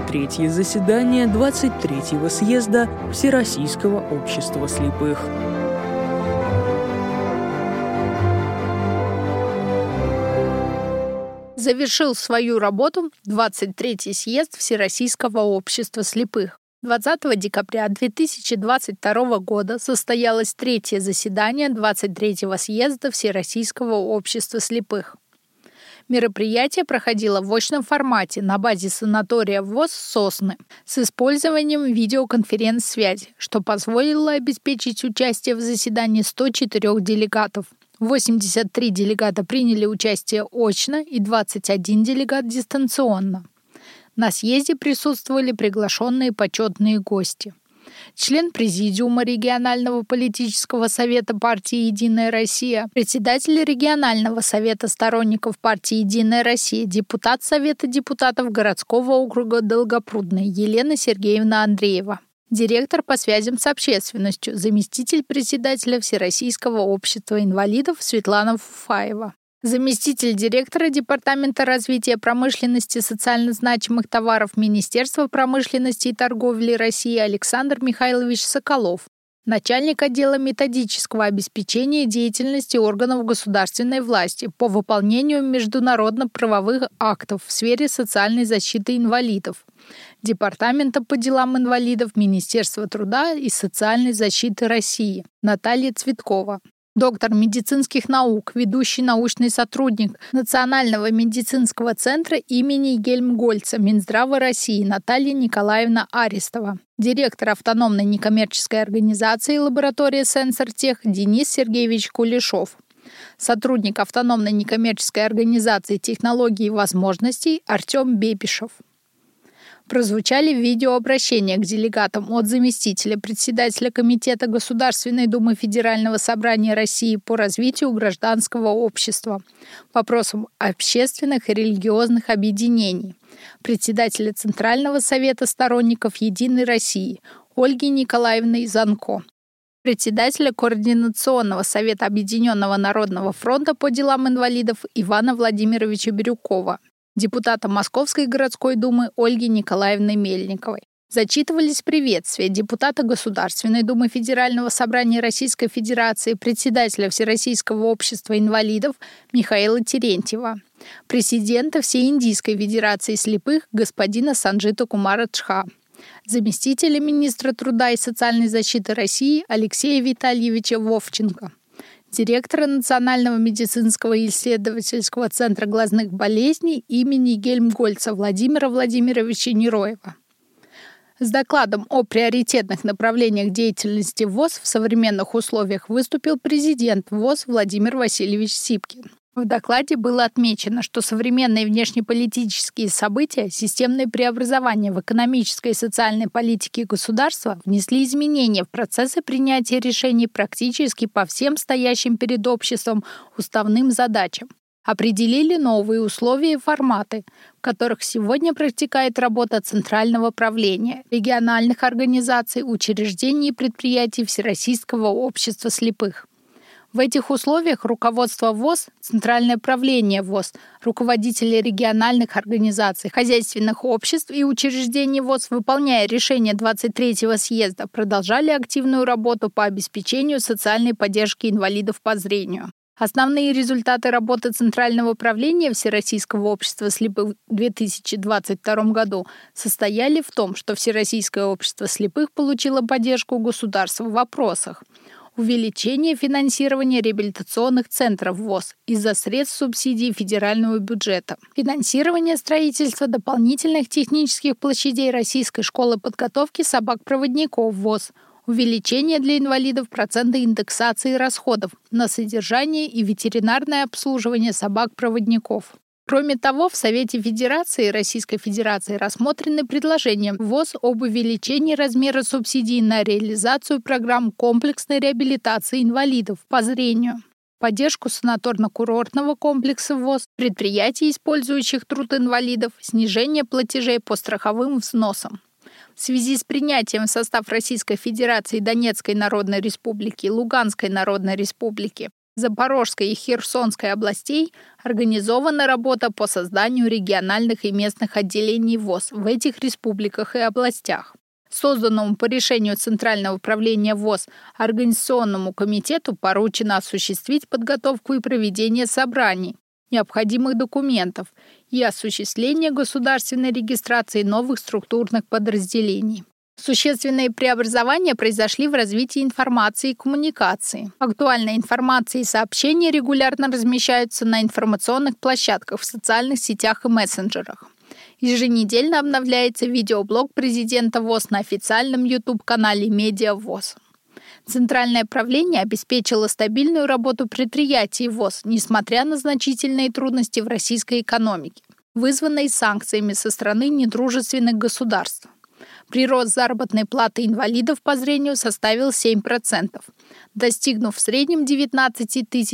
третье заседание 23-го съезда Всероссийского общества слепых. Завершил свою работу 23-й съезд Всероссийского общества слепых. 20 декабря 2022 года состоялось третье заседание 23-го съезда Всероссийского общества слепых. Мероприятие проходило в очном формате на базе санатория ВОС «Сосны» с использованием видеоконференц-связи, что позволило обеспечить участие в заседании 104 делегатов. 83 делегата приняли участие очно и 21 делегат дистанционно. На съезде присутствовали приглашенные почетные гости. Член Президиума регионального политического совета партии «Единая Россия», председатель регионального совета сторонников партии «Единая Россия», депутат Совета депутатов городского округа Долгопрудный Елена Сергеевна Андреева, директор по связям с общественностью, заместитель председателя Всероссийского общества инвалидов Светлана Фуфаева, заместитель директора Департамента развития промышленности социально значимых товаров Министерства промышленности и торговли России Александр Михайлович Соколов, начальник отдела методического обеспечения деятельности органов государственной власти по выполнению международно-правовых актов в сфере социальной защиты инвалидов, Департамента по делам инвалидов Министерства труда и социальной защиты России Наталья Цветкова, доктор медицинских наук, ведущий научный сотрудник Национального медицинского центра имени Гельмгольца Минздрава России Наталья Николаевна Аристова, директор автономной некоммерческой организации «Лаборатория Сенсортех» Денис Сергеевич Кулешов, сотрудник автономной некоммерческой организации «Технологии и возможностей» Артем Бепишев. Прозвучали видеообращения к делегатам от заместителя председателя Комитета Государственной Думы Федерального собрания России по развитию гражданского общества, вопросам общественных и религиозных объединений, председателя Центрального совета сторонников «Единой России» Ольги Николаевны Занко, председателя Координационного совета Объединенного народного фронта по делам инвалидов Ивана Владимировича Бирюкова, депутата Московской городской думы Ольги Николаевны Мельниковой. Зачитывались приветствия депутата Государственной думы Федерального собрания Российской Федерации, председателя Всероссийского общества инвалидов Михаила Терентьева, президента Всеиндийской федерации слепых господина Санджита Кумара Джха, заместителя министра труда и социальной защиты России Алексея Витальевича Вовченко, директора Национального медицинского исследовательского центра глазных болезней имени Гельмгольца Владимира Владимировича Нероева. С докладом о приоритетных направлениях деятельности ВОС в современных условиях выступил президент ВОС Владимир Васильевич Сипкин. В докладе было отмечено, что современные внешнеполитические события, системные преобразования в экономической и социальной политике государства внесли изменения в процессы принятия решений практически по всем стоящим перед обществом уставным задачам, определили новые условия и форматы, в которых сегодня протекает работа Центрального правления, региональных организаций, учреждений и предприятий Всероссийского общества слепых. В этих условиях руководство ВОС, Центральное правление ВОС, руководители региональных организаций, хозяйственных обществ и учреждений ВОС, выполняя решение 23-го съезда, продолжали активную работу по обеспечению социальной поддержки инвалидов по зрению. Основные результаты работы Центрального правления Всероссийского общества слепых в 2022 году состояли в том, что Всероссийское общество слепых получило поддержку государства в вопросах увеличение финансирования реабилитационных центров ВОС из-за средств субсидий федерального бюджета, финансирование строительства дополнительных технических площадей Российской школы подготовки собак-проводников ВОС, увеличение для инвалидов процента индексации расходов на содержание и ветеринарное обслуживание собак-проводников. Кроме того, в Совете Федерации Российской Федерации рассмотрены предложения ВОС об увеличении размера субсидий на реализацию программ комплексной реабилитации инвалидов по зрению, поддержку санаторно-курортного комплекса ВОС, предприятий, использующих труд инвалидов, снижение платежей по страховым взносам. В связи с принятием в состав Российской Федерации Донецкой Народной Республики, Луганской Народной Республики, Запорожской и Херсонской областей организована работа по созданию региональных и местных отделений ВОС в этих республиках и областях. Созданному по решению Центрального управления ВОС Организационному комитету поручено осуществить подготовку и проведение собраний необходимых документов и осуществление государственной регистрации новых структурных подразделений. Существенные преобразования произошли в развитии информации и коммуникации. Актуальная информация и сообщения регулярно размещаются на информационных площадках в социальных сетях и мессенджерах. Еженедельно обновляется видеоблог президента ВОС на официальном YouTube-канале «Медиа ВОС». Центральное правление обеспечило стабильную работу предприятий ВОС, несмотря на значительные трудности в российской экономике, вызванные санкциями со стороны недружественных государств. Прирост заработной платы инвалидов по зрению составил 7%, достигнув в среднем 19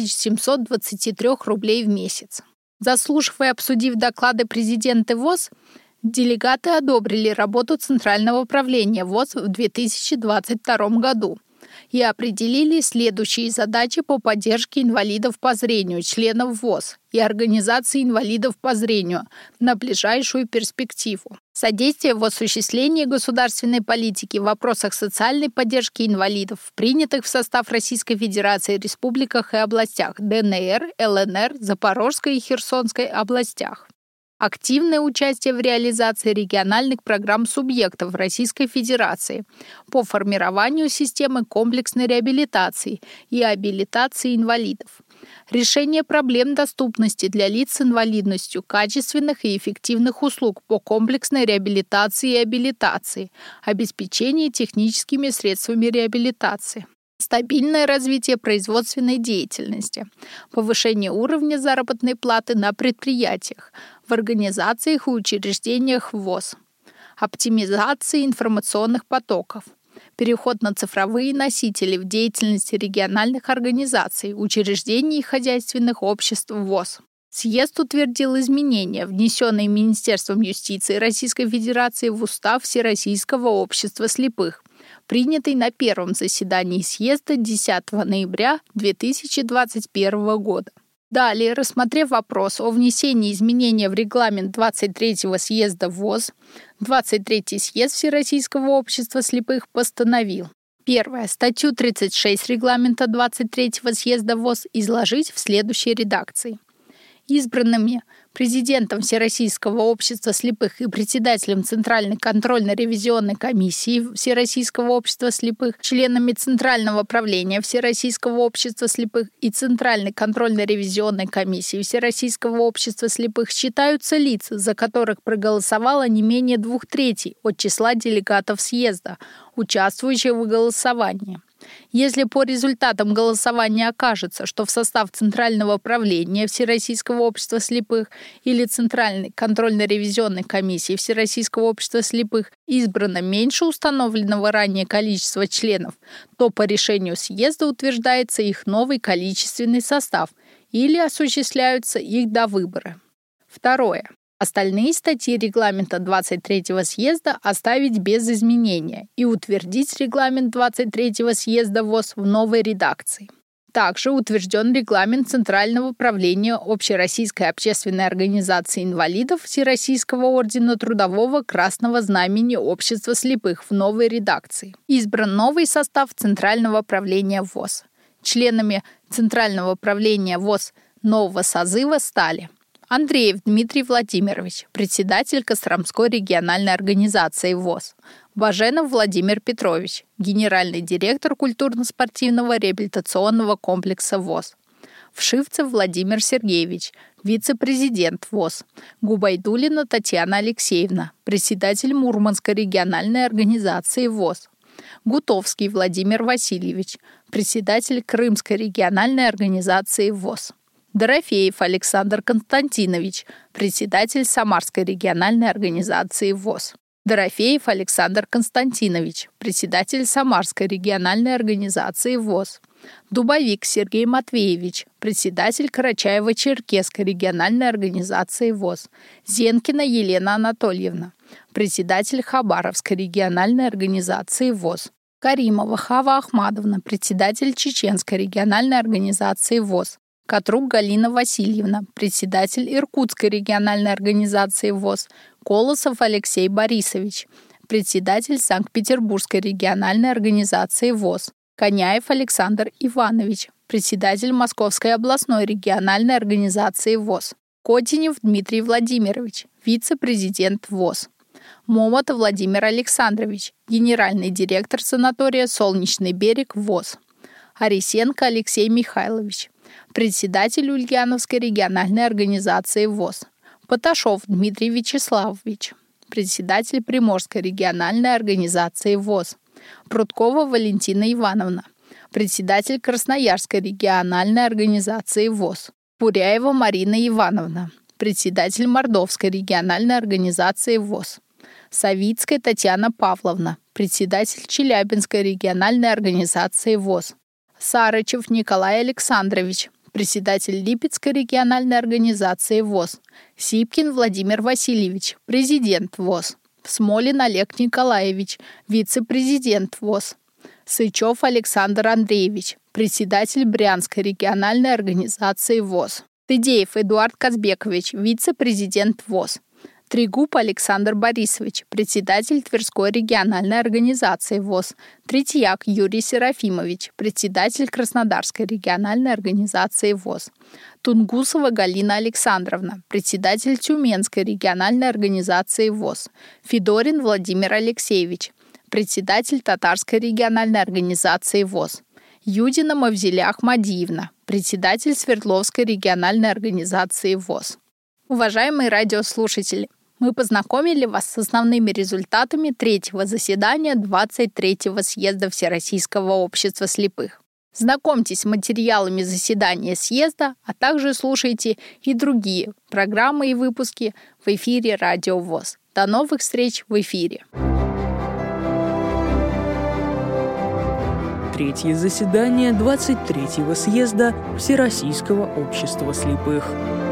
723 рублей в месяц. Заслушав и обсудив доклады президента ВОС, делегаты одобрили работу Центрального управления ВОС в 2022 году и определили следующие задачи по поддержке инвалидов по зрению, членов ВОС и организации инвалидов по зрению на ближайшую перспективу. Содействие в осуществлении государственной политики в вопросах социальной поддержки инвалидов в принятых в состав Российской Федерации республиках и областях ДНР, ЛНР, Запорожской и Херсонской областях. Активное участие в реализации региональных программ субъектов Российской Федерации по формированию системы комплексной реабилитации и абилитации инвалидов. Решение проблем доступности для лиц с инвалидностью качественных и эффективных услуг по комплексной реабилитации и абилитации, обеспечение техническими средствами реабилитации. Стабильное развитие производственной деятельности, повышение уровня заработной платы на предприятиях, в организациях и учреждениях ВОС, оптимизация информационных потоков, переход на цифровые носители в деятельности региональных организаций, учреждений и хозяйственных обществ ВОС. Съезд утвердил изменения, внесенные Министерством юстиции Российской Федерации в Устав Всероссийского общества слепых, принятый на первом заседании съезда 10 ноября 2021 года. Далее, рассмотрев вопрос о внесении изменения в регламент 23-го съезда ВОС, 23-й съезд Всероссийского общества слепых постановил: Первое. Статью 36 регламента 23-го съезда ВОС изложить в следующей редакции. Избранными президентом Всероссийского общества слепых и председателем Центральной контрольно-ревизионной комиссии Всероссийского общества слепых, членами Центрального правления Всероссийского общества слепых и Центральной контрольно-ревизионной комиссии Всероссийского общества слепых считаются лица, за которых проголосовало не менее 2/3 от числа делегатов съезда, участвующих в голосовании. Если по результатам голосования окажется, что в состав Центрального правления Всероссийского общества слепых или Центральной контрольно-ревизионной комиссии Всероссийского общества слепых избрано меньше установленного ранее количества членов, то по решению съезда утверждается их новый количественный состав или осуществляются их довыборы. Второе. Остальные статьи регламента 23-го съезда оставить без изменения и утвердить регламент 23-го съезда ВОС в новой редакции. Также утвержден регламент Центрального правления Общероссийской общественной организации инвалидов Всероссийского ордена Трудового Красного Знамени Общества слепых в новой редакции. Избран новый состав Центрального правления ВОС. Членами Центрального правления ВОС нового созыва стали: Андреев Дмитрий Владимирович, председатель Костромской региональной организации ВОС. Баженов Владимир Петрович, генеральный директор культурно-спортивного реабилитационного комплекса ВОС. Вшивцев Владимир Сергеевич, вице-президент ВОС. Губайдулина Татьяна Алексеевна, председатель Мурманской региональной организации ВОС. Гутовский Владимир Васильевич, председатель Крымской региональной организации ВОС. Дорофеев Александр Константинович, председатель Самарской региональной организации ВОС. Дорофеев Александр Константинович, председатель Самарской региональной организации ВОС. Дубовик Сергей Матвеевич, председатель Карачаево-Черкесской региональной организации ВОС. Зенкина Елена Анатольевна, председатель Хабаровской региональной организации ВОС. Каримова Хава Ахмадовна, председатель Чеченской региональной организации ВОС. Катрук Галина Васильевна, председатель Иркутской региональной организации ВОС. Колосов Алексей Борисович, председатель Санкт-Петербургской региональной организации ВОС. Коняев Александр Иванович, председатель Московской областной региональной организации ВОС. Котенев Дмитрий Владимирович, вице-президент ВОС. Момотов Владимир Александрович, генеральный директор санатория «Солнечный берег» ВОС. Арисенко Алексей Михайлович, председатель Ульяновской региональной организации ВОС. Поташов Дмитрий Вячеславович, председатель Приморской региональной организации ВОС. Прудкова Валентина Ивановна, председатель Красноярской региональной организации ВОС. Пуряева Марина Ивановна, председатель Мордовской региональной организации ВОС. Савицкая Татьяна Павловна, председатель Челябинской региональной организации ВОС. Сарычев Николай Александрович, председатель Липецкой региональной организации ВОС. Сипкин Владимир Васильевич, президент ВОС. Смолин Олег Николаевич, вице-президент ВОС. Сычев Александр Андреевич, председатель Брянской региональной организации ВОС. Тыдеев Эдуард Казбекович, вице-президент ВОС. Трегуб Александр Борисович, председатель Тверской региональной организации ВОС. Третьяк Юрий Серафимович, председатель Краснодарской региональной организации ВОС. Тунгусова Галина Александровна, председатель Тюменской региональной организации ВОС. Федорин Владимир Алексеевич, председатель Татарской региональной организации ВОС. Юдина Мавзеля Ахмадиевна, председатель Свердловской региональной организации ВОС. Уважаемые радиослушатели, мы познакомили вас с основными результатами третьего заседания 23-го съезда Всероссийского общества слепых. Знакомьтесь с материалами заседания съезда, а также слушайте и другие программы и выпуски в эфире Радио ВОС. До новых встреч в эфире! Третье заседание 23-го съезда Всероссийского общества слепых.